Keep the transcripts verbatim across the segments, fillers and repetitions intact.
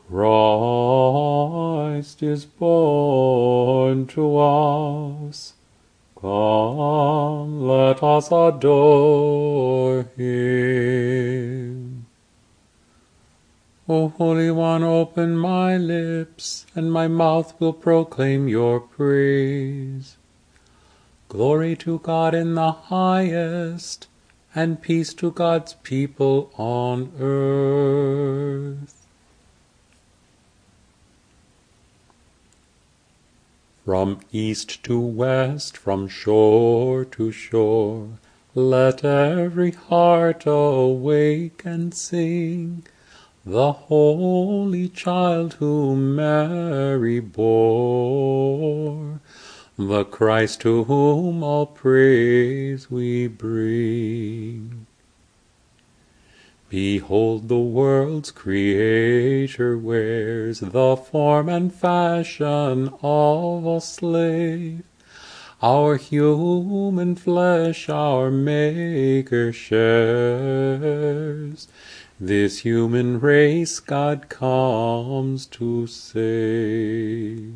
Christ is born to us. Come, let us adore him. O Holy One, open my lips, and my mouth will proclaim your praise. Glory to God in the highest, and peace to God's people on earth. From east to west, from shore to shore, let every heart awake and sing the Holy Child whom Mary bore, the Christ to whom all praise we bring. Behold, the world's Creator wears the form and fashion of a slave. Our human flesh our Maker shares. This human race God comes to save.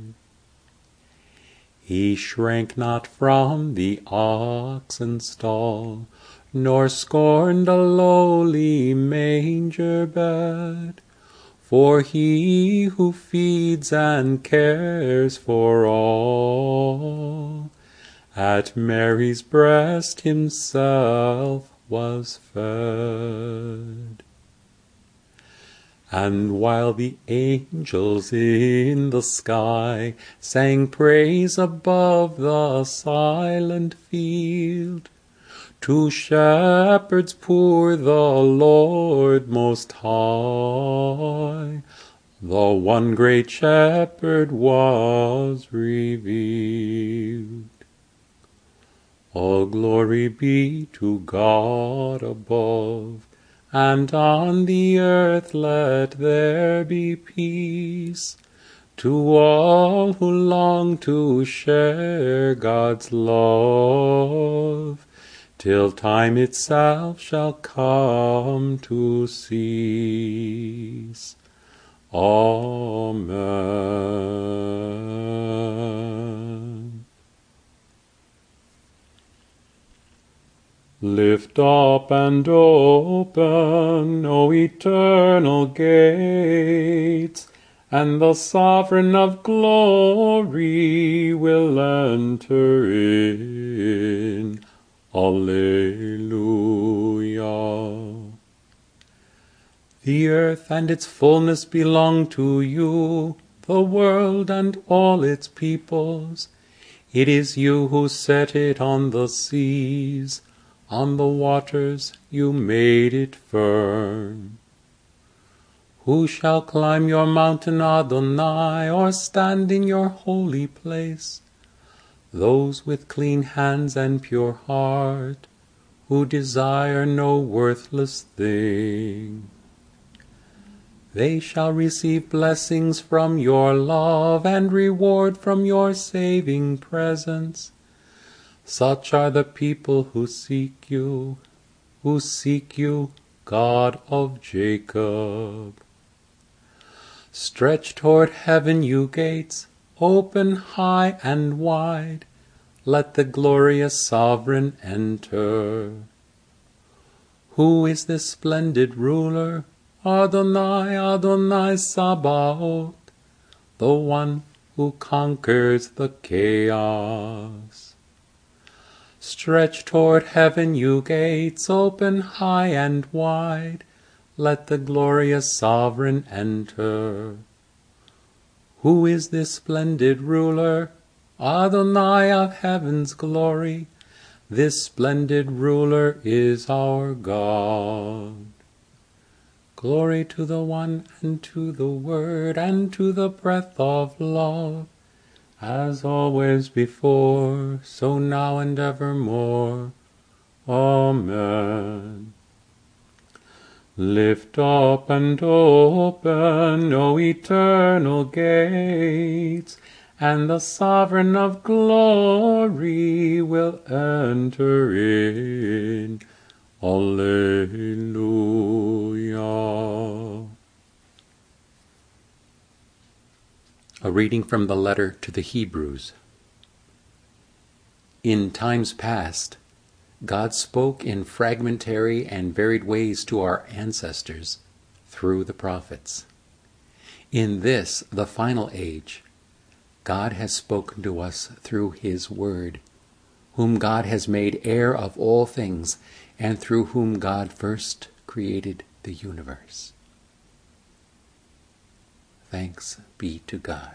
He shrank not from the oxen's stall, nor scorned a lowly manger bed. For he who feeds and cares for all, at Mary's breast himself was fed. And while the angels in the sky sang praise above the silent field, to shepherds poor the Lord Most High, the one great shepherd, was revealed. All glory be to God above, and on the earth let there be peace, to all who long to share God's love, till time itself shall come to cease. Amen. Lift up and open, O eternal gates, and the Sovereign of glory will enter in. Alleluia. The earth and its fullness belong to you, the world and all its peoples. It is you who set it on the seas, on the waters you made it firm. Who shall climb your mountain, Adonai, or stand in your holy place? Those with clean hands and pure heart, who desire no worthless thing. They shall receive blessings from your love and reward from your saving presence. Such are the people who seek you, who seek you, God of Jacob. Stretch toward heaven, you gates, open high and wide. Let the glorious Sovereign enter. Who is this splendid ruler? Adonai, Adonai Sabaoth, the one who conquers the chaos. Stretch toward heaven, you gates, open high and wide. Let the glorious Sovereign enter. Who is this splendid ruler? Adonai of heaven's glory. This splendid ruler is our God. Glory to the One, and to the Word, and to the breath of love, as always before, so now and evermore. Amen. Lift up and open, O eternal gates, and the Sovereign of glory will enter in. Alleluia. A reading from the letter to the Hebrews. In times past, God spoke in fragmentary and varied ways to our ancestors through the prophets. In this, the final age, God has spoken to us through His Word, whom God has made heir of all things, and through whom God first created the universe. Thanks be to God.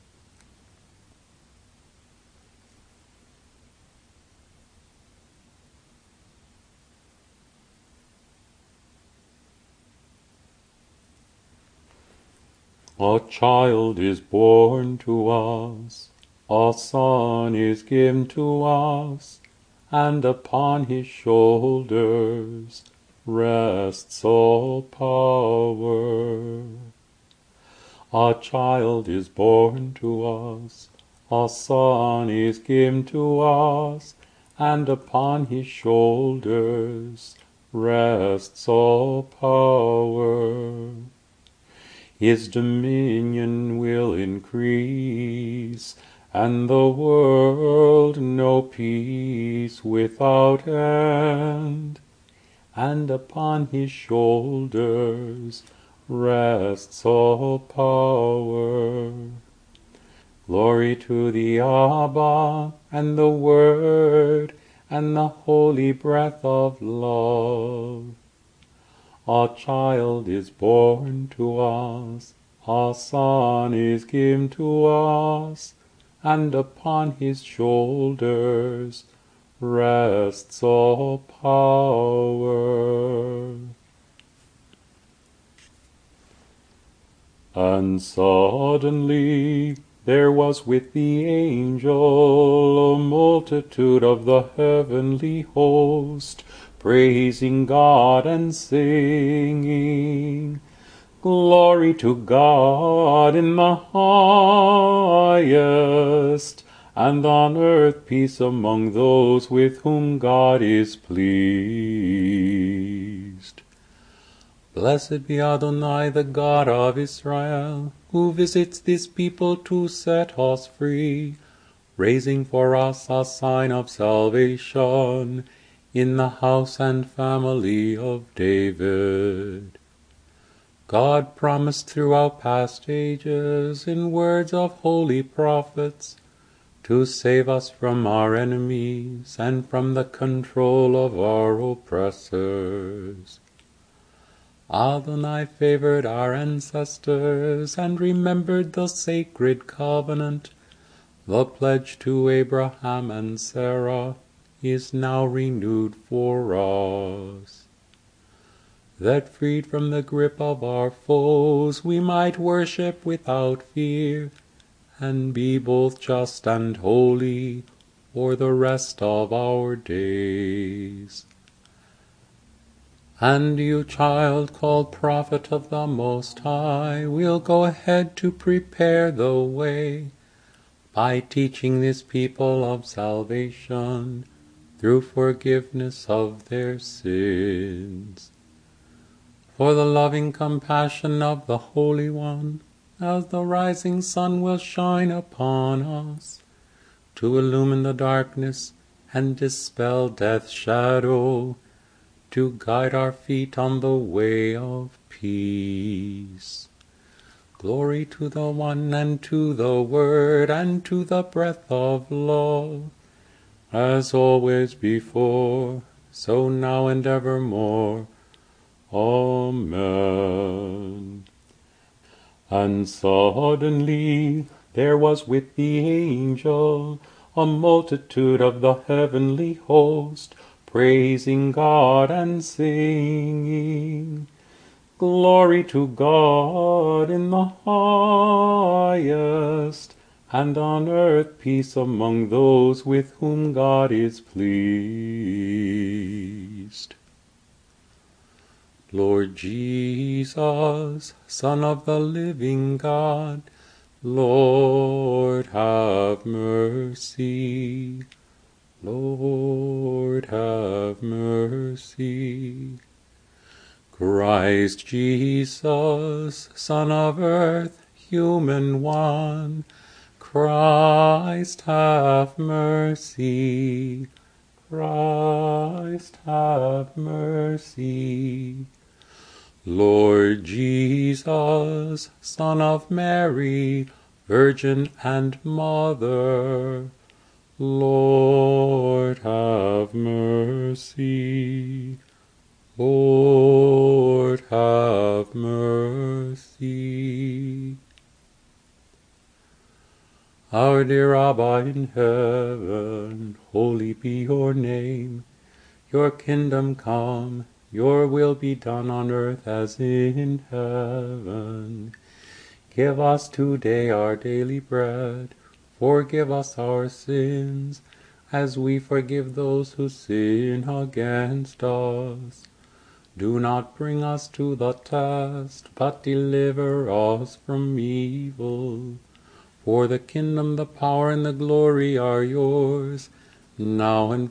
A child is born to us, a son is given to us, and upon his shoulders rests all power. A child is born to us, a son is given to us, and upon his shoulders rests all power. His dominion will increase, and the world know peace without end. And upon his shoulders rests all power. Glory to the Abba, and the Word, and the holy breath of love. A child is born to us, a son is given to us, and upon his shoulders rests all power. And suddenly there was with the angel a multitude of the heavenly host, praising God and singing, Glory to God in the highest, and on earth peace among those with whom God is pleased. Blessed be Adonai, the God of Israel, who visits this people to set us free, raising for us a sign of salvation in the house and family of David. God promised throughout past ages, in words of holy prophets, to save us from our enemies and from the control of our oppressors. Adonai favored our ancestors and remembered the sacred covenant. The pledge to Abraham and Sarah is now renewed for us, that freed from the grip of our foes we might worship without fear and be both just and holy for the rest of our days. And you, child, called prophet of the Most High, will go ahead to prepare the way by teaching this people of salvation through forgiveness of their sins. For the loving compassion of the Holy One, as the rising sun will shine upon us, to illumine the darkness and dispel death's shadow, to guide our feet on the way of peace. Glory to the One, and to the Word, and to the breath of love, as always before, so now and evermore. Amen. And suddenly there was with the angel a multitude of the heavenly host, praising God and singing, Glory to God in the highest, and on earth peace among those with whom God is pleased. Lord Jesus, Son of the living God, Lord, have mercy. Lord, have mercy. Christ Jesus, Son of earth, human one. Christ have mercy. Christ have mercy. Lord Jesus, Son of Mary, Virgin and Mother, Lord have mercy. Lord have mercy. Our dear Abba in heaven, holy be your name. Your kingdom come, your will be done on earth as in heaven. Give us today our daily bread. Forgive us our sins, as we forgive those who sin against us. Do not bring us to the test, but deliver us from evil. For the kingdom, the power, and the glory are yours, now and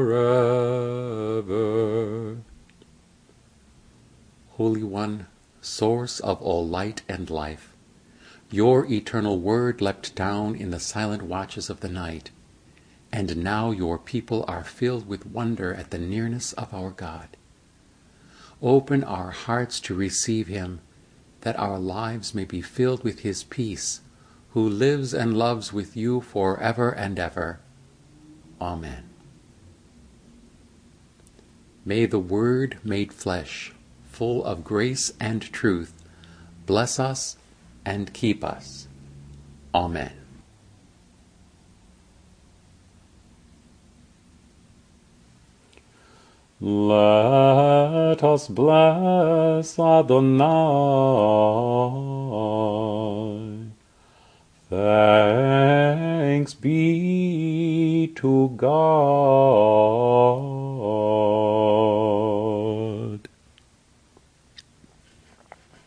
forever. Holy One, source of all light and life, your eternal word leapt down in the silent watches of the night, and now your people are filled with wonder at the nearness of our God. Open our hearts to receive him, that our lives may be filled with his peace, who lives and loves with you forever and ever. Amen. May the Word made flesh, full of grace and truth, bless us and keep us. Amen. Let us bless Adonai. Thanks be to God.